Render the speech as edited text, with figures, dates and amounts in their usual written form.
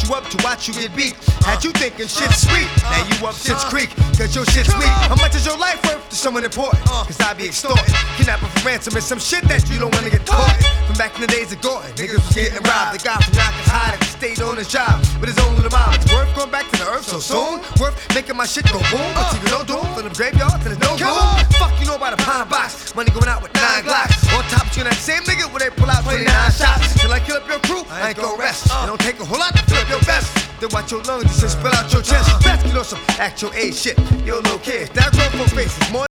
you up to watch you get beat. Had you thinking shit's sweet, now you up shit's creek, cause your shit's weak. How much is your life worth to someone important? Cause I be extorted, kidnapping for ransom is some shit that you don't wanna get taught. From back in the days of Gordon, niggas was getting robbed. The guy from Yonkers hiding, stayed on his job with his own little mom. It's worth going back to the earth so soon, worth making my shit go boom. But you no doom from the graveyard to the no room. Fuck you know about a pine box, money going out with 9 Glocks. On top you that same nigga where they pull out 29 shots. Till I kill up your crew, I ain't gon' rest. It don't take a whole lot to fill up your vest. Then watch your lungs just spill out your chest. Best get on some actual A shit. Yo, little kid, that grown folk face is more